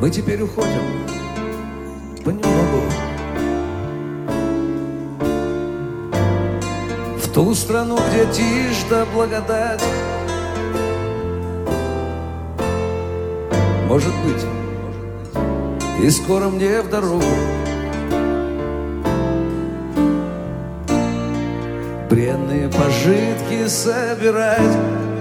Мы теперь уходим понемногу в ту страну, где тишь да благодать. Может быть, и скоро мне в дорогу бренные пожитки собирать.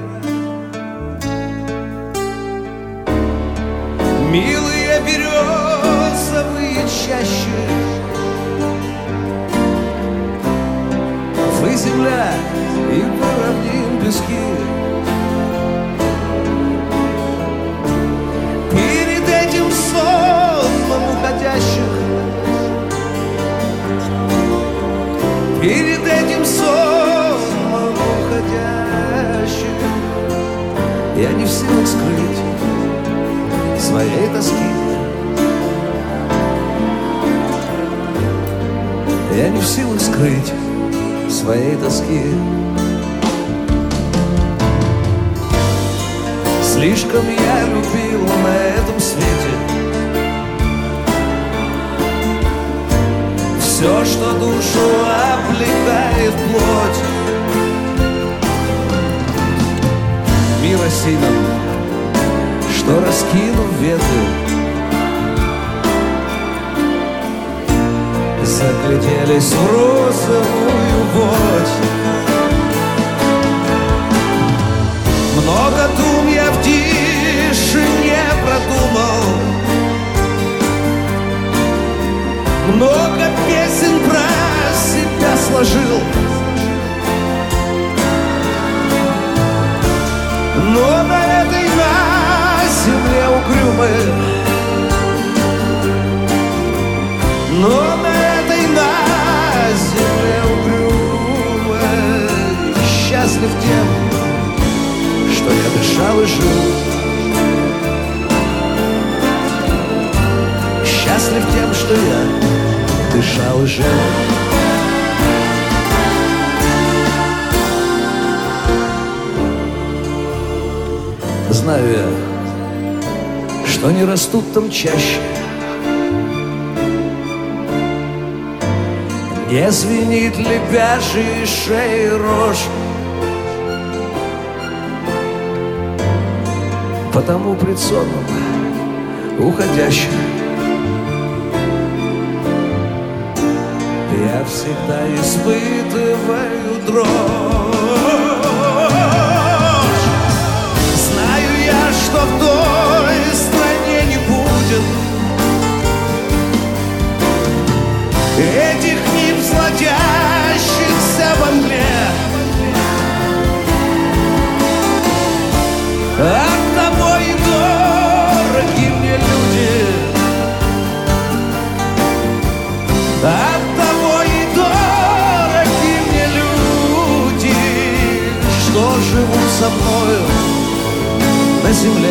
Милые березовые чащи, вы земля и по равнин пески. Перед этим сонмом уходящих, перед этим сонмом уходящих, я не в силах скрыть своей тоски. Я не в силах скрыть своей тоски. Слишком я любил на этом свете все, что душу облекает плоть. Мир осинен, что, раскинув ветви, загляделись в розовую водь. Много дум я в тишине продумал, много песен про себя сложил, но на этой земле угрюмой, но на этой земле угрюмой счастлив тем, что я дышал и жил. Счастлив тем, что я дышал и жил. Знаю я, что не растут там чаще, не звенит лебяжьей шеи рожь, потому пред сонмом уходящих я всегда испытываю дрожь. Знаю я, что в той стране не будет этих нимф, сладящихся во мгле. Оттого и дороги мне люди, оттого и дороги мне люди, что живут со мною на земле,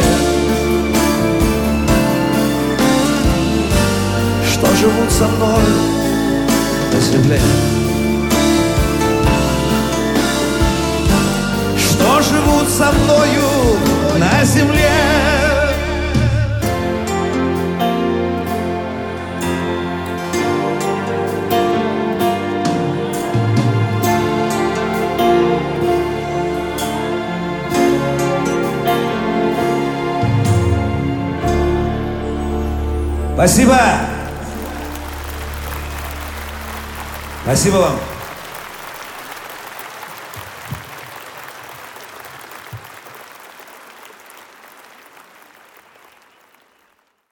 что живут со мною на земле, что живут со мною на земле. Спасибо. Спасибо вам.